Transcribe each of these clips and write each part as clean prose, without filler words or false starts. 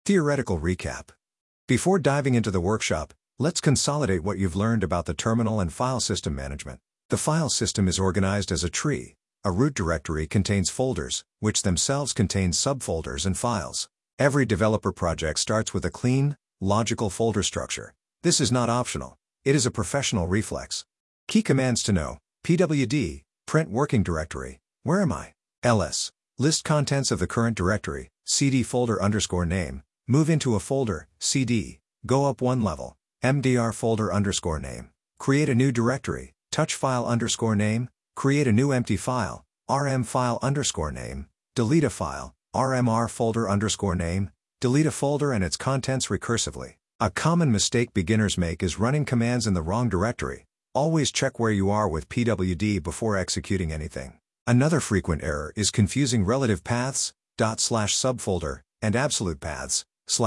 Theoretical recap. Before diving into the workshop, let's consolidate what you've learned about the terminal and file system management. The file system is organized as a tree. A root directory contains folders, which themselves contain subfolders and files. Every developer project starts with a clean, logical folder structure. This is not optional. It is a professional reflex. Key commands to know: pwd, print working directory, where am I? ls, list contents of the current directory, cd folder_name, move into a folder, cd, go up one level, mdr folder_name, create a new directory, touch file_name, create a new empty file, rm file_name, delete a file, rmr folder_name, delete a folder and its contents recursively. A common mistake beginners make is running commands in the wrong directory. Always check where you are with pwd before executing anything. Another frequent error is confusing relative paths, /subfolder, and absolute paths,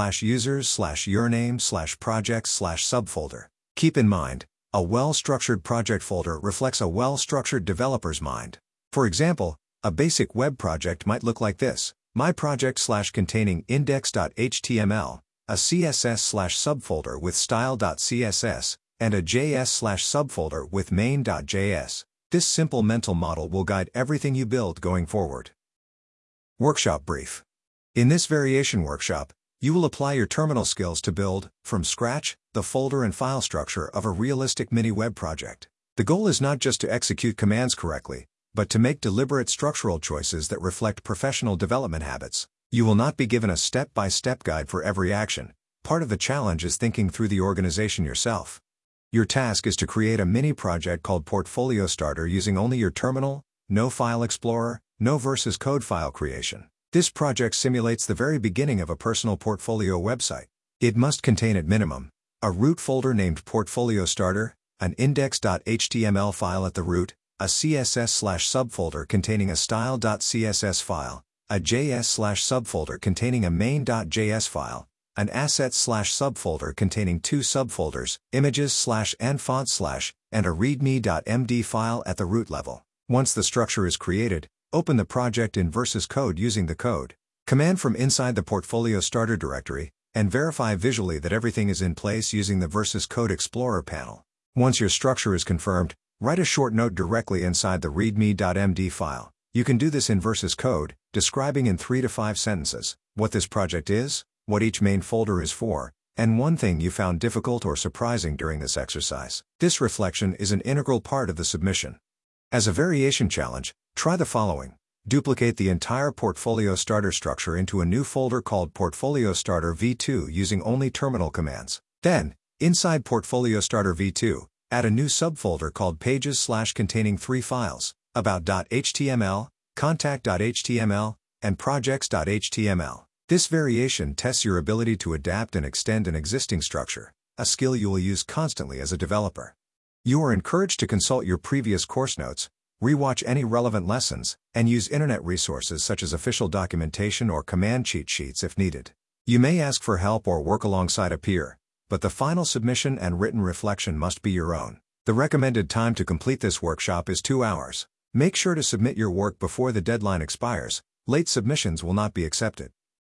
/users/yourname/projects/subfolder. Keep in mind, a well-structured project folder reflects a well-structured developer's mind. For example, a basic web project might look like this: my project/containing index.html, a CSS/subfolder with style.css, and a JS/subfolder with main.js. This simple mental model will guide everything you build going forward. Workshop brief. In this variation workshop, you will apply your terminal skills to build, from scratch, the folder and file structure of a realistic mini-web project. The goal is not just to execute commands correctly, but to make deliberate structural choices that reflect professional development habits. You will not be given a step-by-step guide for every action. Part of the challenge is thinking through the organization yourself. Your task is to create a mini project called Portfolio Starter using only your terminal, no File Explorer, no VS Code file creation. This project simulates the very beginning of a personal portfolio website. It must contain at minimum a root folder named Portfolio Starter, an index.html file at the root, a CSS/subfolder containing a style.css file, a JS/subfolder containing a main.js file, an assets/subfolder containing two subfolders, images/and fonts/, and a readme.md file at the root level. Once the structure is created, open the project in VS Code using the code command from inside the Portfolio Starter directory, and verify visually that everything is in place using the VS Code Explorer panel. Once your structure is confirmed, write a short note directly inside the readme.md file. You can do this in VS Code, describing in 3 to 5 sentences what this project is, what each main folder is for, and one thing you found difficult or surprising during this exercise. This reflection is an integral part of the submission. As a variation challenge, try the following. Duplicate the entire Portfolio Starter structure into a new folder called Portfolio Starter v2 using only terminal commands. Then, inside Portfolio Starter v2, add a new subfolder called pages/containing 3 files, about.html, contact.html, and projects.html. This variation tests your ability to adapt and extend an existing structure, a skill you will use constantly as a developer. You are encouraged to consult your previous course notes, rewatch any relevant lessons, and use internet resources such as official documentation or command cheat sheets if needed. You may ask for help or work alongside a peer, but the final submission and written reflection must be your own. The recommended time to complete this workshop is 2 hours. Make sure to submit your work before the deadline expires. Late submissions will not be accepted.